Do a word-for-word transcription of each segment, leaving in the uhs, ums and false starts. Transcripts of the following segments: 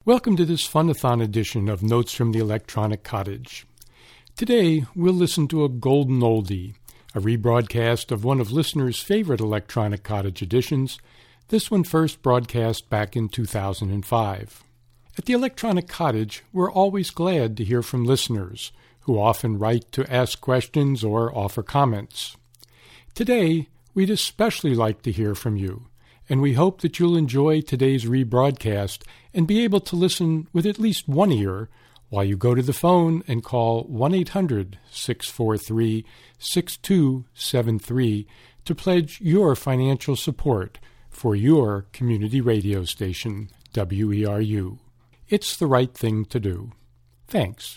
Welcome to this Fun-a-thon edition of Notes from the Electronic Cottage. Today, we'll listen to a golden oldie, a rebroadcast of one of listeners' favorite Electronic Cottage editions, this one first broadcast back in two thousand five. At the Electronic Cottage, we're always glad to hear from listeners, who often write to ask questions or offer comments. Today, we'd especially like to hear from you, and we hope that you'll enjoy today's rebroadcast and be able to listen with at least one ear while you go to the phone and call one eight hundred, six four three, six two seven three to pledge your financial support for your community radio station, W E R U. It's the right thing to do. Thanks.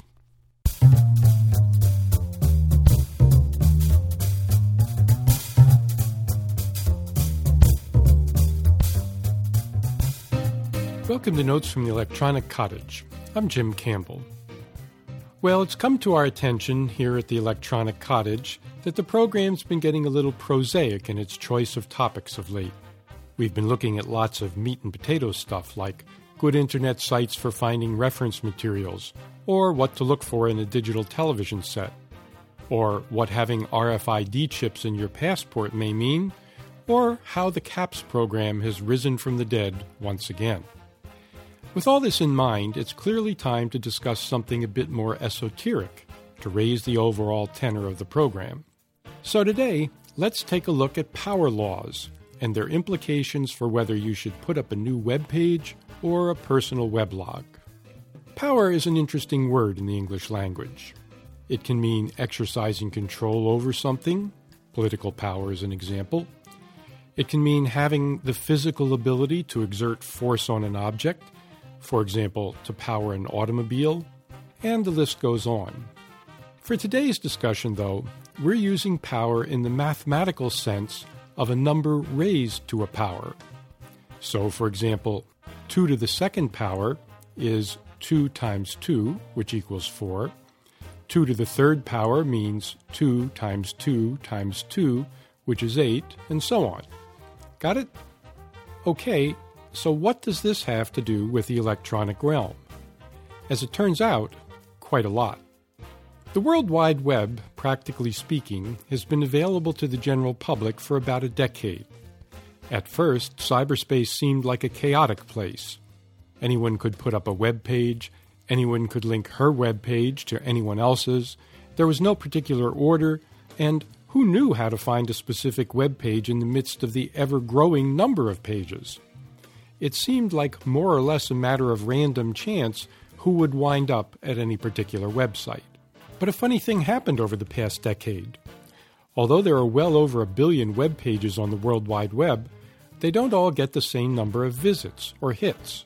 Welcome to Notes from the Electronic Cottage. I'm Jim Campbell. Well, it's come to our attention here at the Electronic Cottage that the program's been getting a little prosaic in its choice of topics of late. We've been looking at lots of meat and potato stuff like good internet sites for finding reference materials, or what to look for in a digital television set, or what having R F I D chips in your passport may mean, or how the CAPS program has risen from the dead once again. With all this in mind, it's clearly time to discuss something a bit more esoteric to raise the overall tenor of the program. So today, let's take a look at power laws and their implications for whether you should put up a new web page or a personal weblog. Power is an interesting word in the English language. It can mean exercising control over something, political power is an example. It can mean having the physical ability to exert force on an object, for example, to power an automobile, and the list goes on. For today's discussion, though, we're using power in the mathematical sense of a number raised to a power. So, for example, two to the second power is two times two, which equals four. two to the third power means two times two times two, which is eight, and so on. Got it? Okay. So what does this have to do with the electronic realm? As it turns out, quite a lot. The World Wide Web, practically speaking, has been available to the general public for about a decade. At first, cyberspace seemed like a chaotic place. Anyone could put up a web page, anyone could link her web page to anyone else's, there was no particular order, and who knew how to find a specific web page in the midst of the ever-growing number of pages? It seemed like more or less a matter of random chance who would wind up at any particular website. But a funny thing happened over the past decade. Although there are well over a billion web pages on the World Wide Web, they don't all get the same number of visits or hits.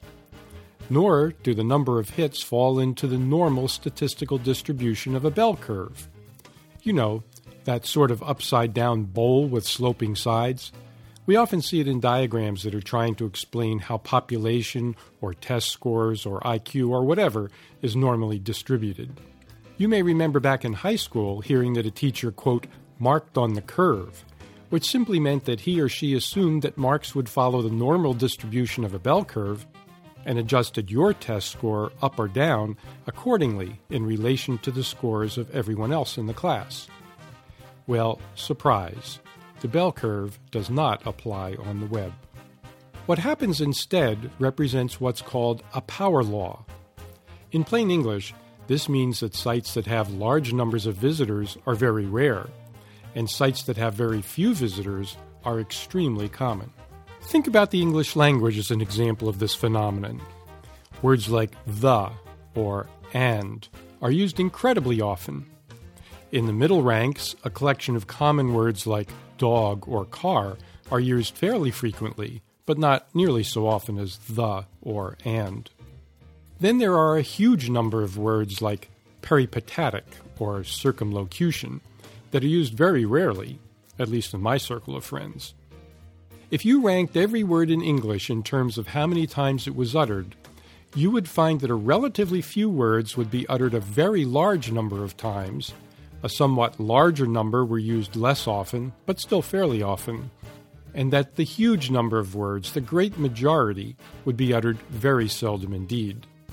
Nor do the number of hits fall into the normal statistical distribution of a bell curve. You know, that sort of upside-down bowl with sloping sides. We often see it in diagrams that are trying to explain how population or test scores or I Q or whatever is normally distributed. You may remember back in high school hearing that a teacher, quote, marked on the curve, which simply meant that he or she assumed that marks would follow the normal distribution of a bell curve and adjusted your test score up or down accordingly in relation to the scores of everyone else in the class. Well, surprise. The bell curve does not apply on the web. What happens instead represents what's called a power law. In plain English, this means that sites that have large numbers of visitors are very rare, and sites that have very few visitors are extremely common. Think about the English language as an example of this phenomenon. Words like the or and are used incredibly often. In the middle ranks, a collection of common words like dog or car are used fairly frequently, but not nearly so often as the or and. Then there are a huge number of words like peripatetic or circumlocution that are used very rarely, at least in my circle of friends. If you ranked every word in English in terms of how many times it was uttered, you would find that a relatively few words would be uttered a very large number of times, a somewhat larger number were used less often, but still fairly often, and that the huge number of words, the great majority, would be uttered very seldom indeed.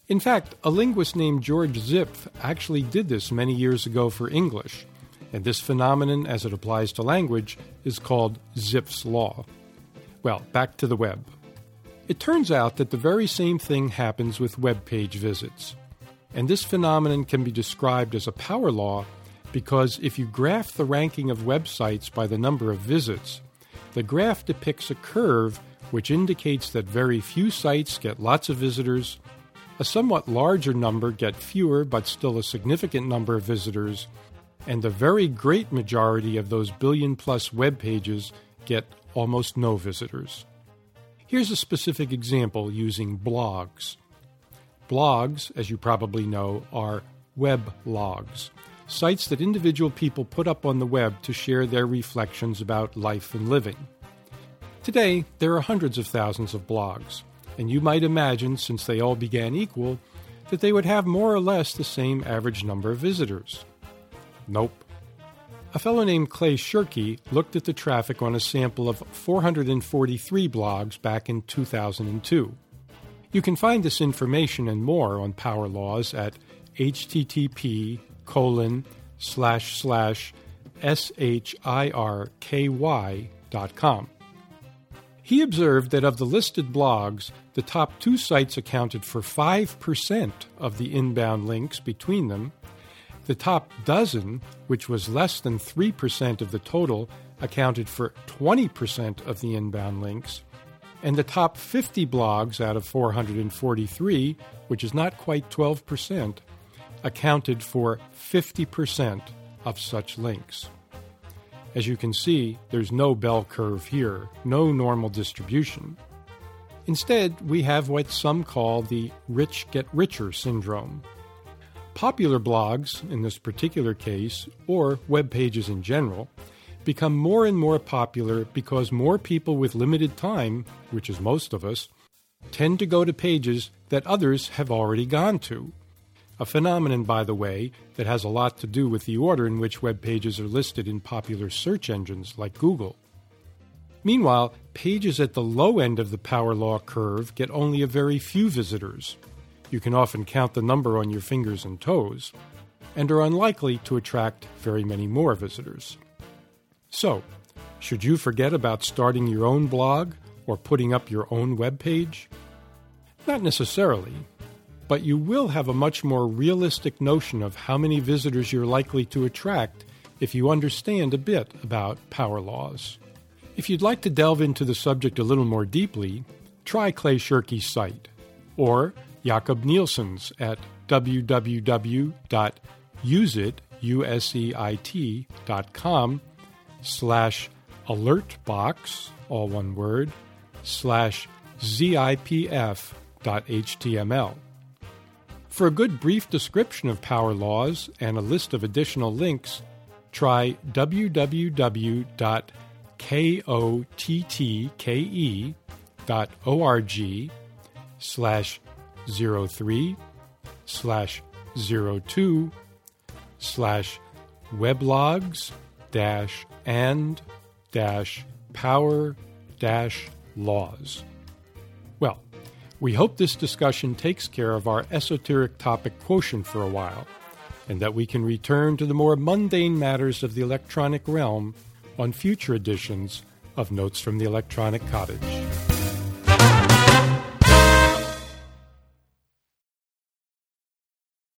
In fact, a linguist named George Zipf actually did this many years ago for English, and this phenomenon, as it applies to language, is called Zipf's law. Well, back to the web. It turns out that the very same thing happens with web page visits, and this phenomenon can be described as a power law because if you graph the ranking of websites by the number of visits, the graph depicts a curve which indicates that very few sites get lots of visitors, a somewhat larger number get fewer but still a significant number of visitors, and the very great majority of those billion-plus web pages get almost no visitors. Here's a specific example using blogs. Blogs, as you probably know, are web logs, sites that individual people put up on the web to share their reflections about life and living. Today, there are hundreds of thousands of blogs, and you might imagine, since they all began equal, that they would have more or less the same average number of visitors. Nope. A fellow named Clay Shirky looked at the traffic on a sample of four hundred forty-three blogs back in two thousand two. You can find this information and more on Power Laws at http colon slash slash shirky dot com. He observed that of the listed blogs, the top two sites accounted for five percent of the inbound links between them. The top dozen, which was less than three percent of the total, accounted for twenty percent of the inbound links. And the top fifty blogs out of four hundred forty-three, which is not quite twelve percent, accounted for fifty percent of such links. As you can see, there's no bell curve here, no normal distribution. Instead, we have what some call the rich get richer syndrome. Popular blogs, in this particular case, or web pages in general, become more and more popular because more people with limited time, which is most of us, tend to go to pages that others have already gone to. A phenomenon, by the way, that has a lot to do with the order in which web pages are listed in popular search engines like Google. Meanwhile, pages at the low end of the power law curve get only a very few visitors. You can often count the number on your fingers and toes, and are unlikely to attract very many more visitors. So, should you forget about starting your own blog or putting up your own web page? Not necessarily. But you will have a much more realistic notion of how many visitors you're likely to attract if you understand a bit about power laws. If you'd like to delve into the subject a little more deeply, try Clay Shirky's site, or Jakob Nielsen's at w w w dot useit dot com slash alertbox, all one word, slash zipf dot html. For a good brief description of power laws and a list of additional links, try w w w dot kottke dot org slash zero three slash zero two slash weblogs dash and dash power dash laws. Well, we hope this discussion takes care of our esoteric topic quotient for a while, and that we can return to the more mundane matters of the electronic realm on future editions of Notes from the Electronic Cottage.